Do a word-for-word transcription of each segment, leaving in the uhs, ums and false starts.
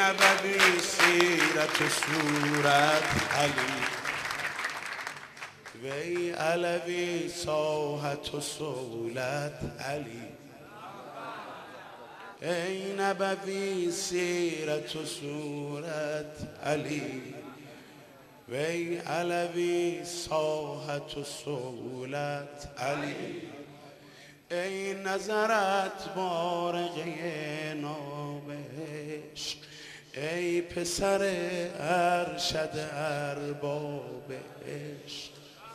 نبوی سیرت و صورت علی وی علوی ساحت و سهولت علی ای نبوی سیرت و صورت علی وی علوی ساحت و سهولت علی ای نظرت بارقه نابش ای پسر ارشد ارباب عشق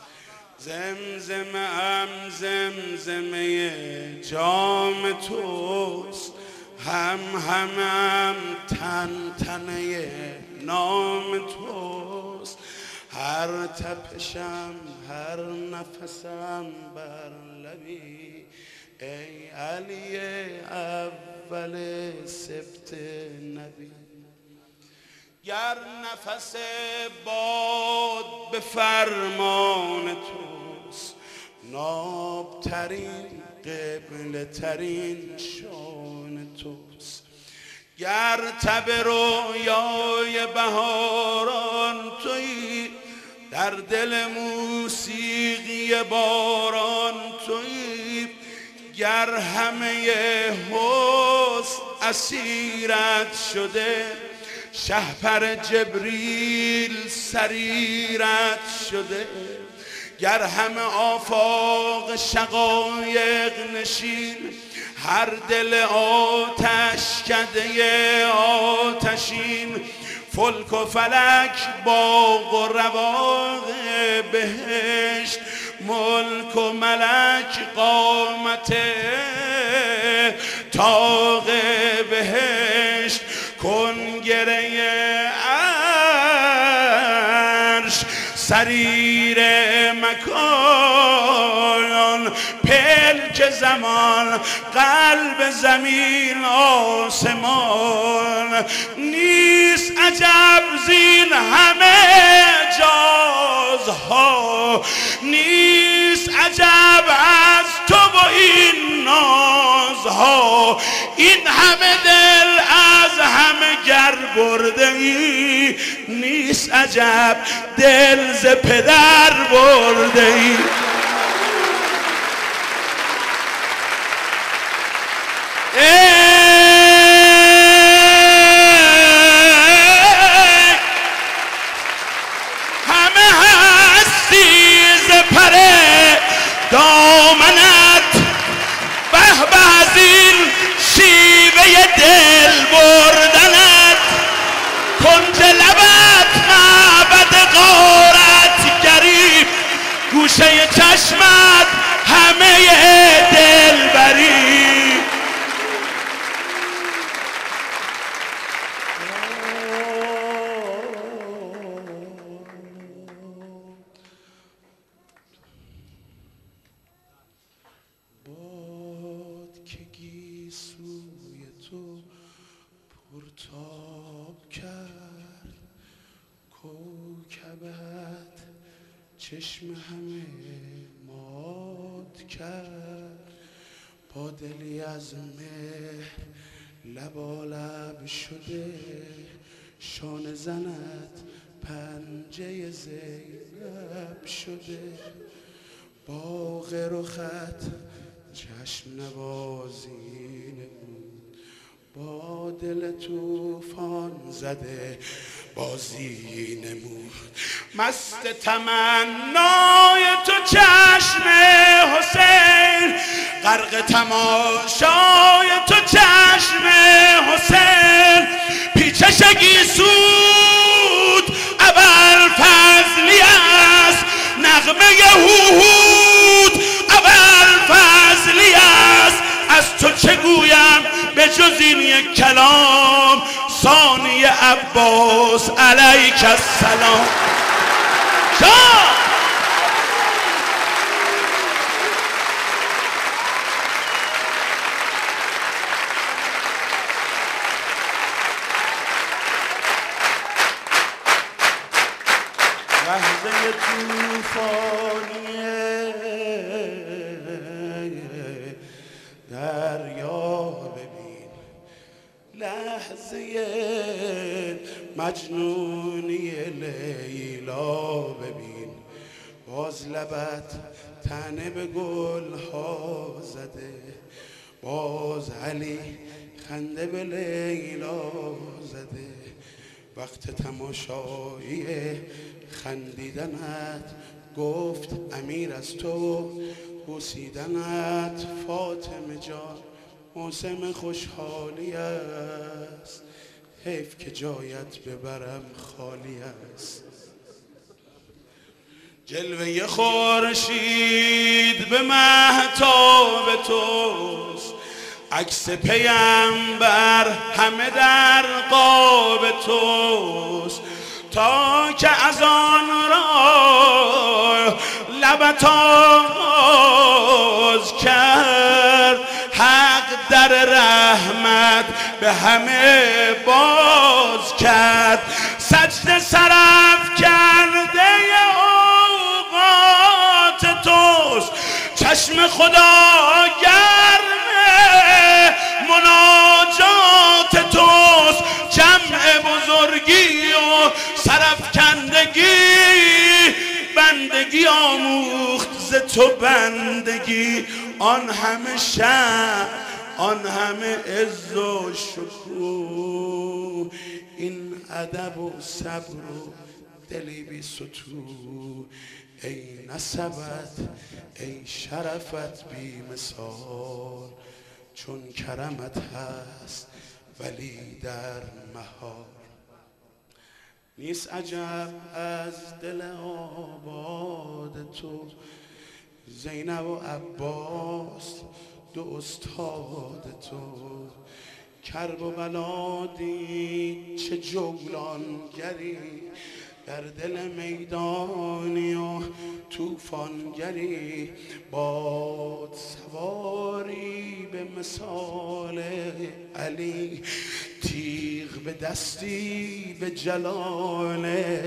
زمزمه ام زمزمه جام توست هم همم تن تنه نام توست هر تپشم هر نفسم بر لبی ای علی اول سبت نبی گر نفس باد به فرمان توست نابترین قبله ترین شان توست گر تب رویای بهاران تویی در دل موسیقی باران تویی گر همه حسن اسیرت شده شهپر جبریل سریرت شده گر همه آفاق شقایق نشین هر دل آتش کده آتشین فلک و فلک باغ و رواق بهشت ملک و ملک قامت طاق بهشت کنگره عرش سریر مکان پلک زمان قلب زمین آسمان نیست عجب زین همه جازها نیست عجب از تو و این نازها این همه دل از همه گر برده ای نیست عجب دل ز پدر برده ای همه هستی ز پر دامنت به به از این شیوه دل بردنت کنج لبت معبد غارت گریب گوشه چشمت همه دل بری پرتاب کرد کوکبت چشم همه مات کرد با دلی از مهر لبالب شده شانه زنت پنجه زینب شده باغ رخت چشم نوازی نمود با دل توفان زده بازی نمود مست تمنای تو چشم حسین غرق تماشای تو چشم حسین پیچشگی سود اول فضلی است نغمه هوهود اول فضلی است از تو چه گویم به جز این یک کلام ثانی عباس علیک السلام جان لحظه توفانی دریا ببین لحظه مجنونی لیلا ببین، باز لبت تنه به گل ها زده، باز علی خنده به لیلا زده. وقت تماشایی خندیدنت گفت امیر از تو، بوسیدنت فاطمه جان موسم خوشحالی است، حیف که جایت ببرم خالی است. جلوه خورشید به مهتاب توست، عکس پیمبر همه در قاب توست، تا که از آن را لبت آز کرد، حق در رحمت به همه باز کرد. سجده سرف کرده اوقات توست، چشم خدا گرمه مناجات توست، جمع بزرگی و سرفکندگی، بندگی آموخت ز تو بندگی. آن همه شأن، آن همه عز و شکوه، این ادب و صبر و دلی بی ستوه. ای نسبت ای شرفت بی مثال، چون کرمت هست ولی در مهار. نیست عجب از دل آباد تو، زینب و عباس دو استاد تو. کرب و بلا دید چه جولانگری، در دل میدانی و طوفانگری. باد سواری به مثال علی، تیغ به دستی به جلال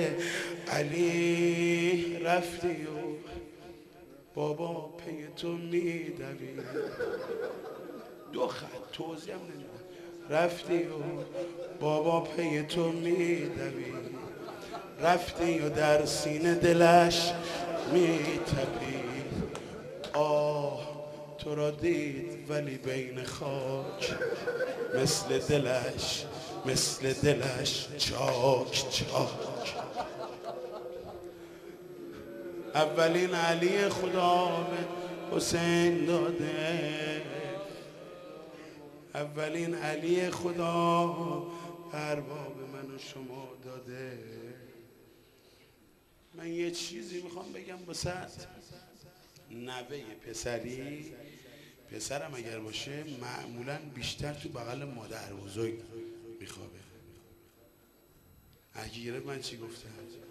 علی. رفتی و بابا پی تو میدوی، دو خط توضیح هم نمیدم. رفتی و بابا پی تو میدوی، رفتی و در سینه دلش میتپی. آه تو را دید ولی بین خاک، مثل دلش مثل دلش چاک چاک. اولین علی خدا به حسین داده، اولین علی خدا ارباب من و شما داده. من یه چیزی میخوام بگم واسه نوه پسری. پسرم اگر باشه معمولا بیشتر تو بغل مادر بزرگ میخوابه. اگه گرفت من چی گفتم؟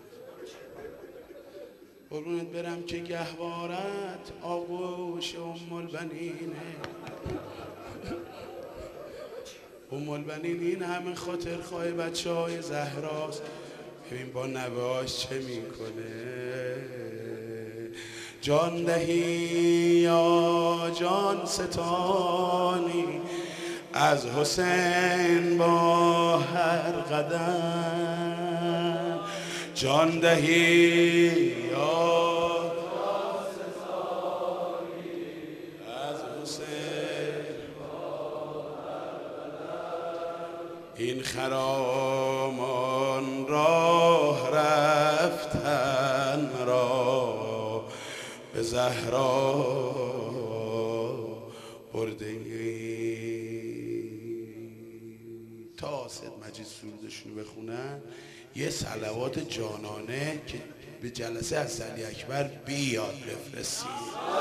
قربونت برم که گهوارت آغوش ام البنینه. ام البنین این همه خاطر خواه بچه های زهراست. ببین با نوهاش چه میکنه. جان دهی یا جان ستانی، از حسین با هر قدم. جان دهی یا جان ستانی، از حسین با هر قدم. این خرامان راه رفتن را به زهرا برده ای. تا سید مجید سرودشونو بخونن یه صلوات جانانه که به جلسه از علی اکبر بیاد بفرستید.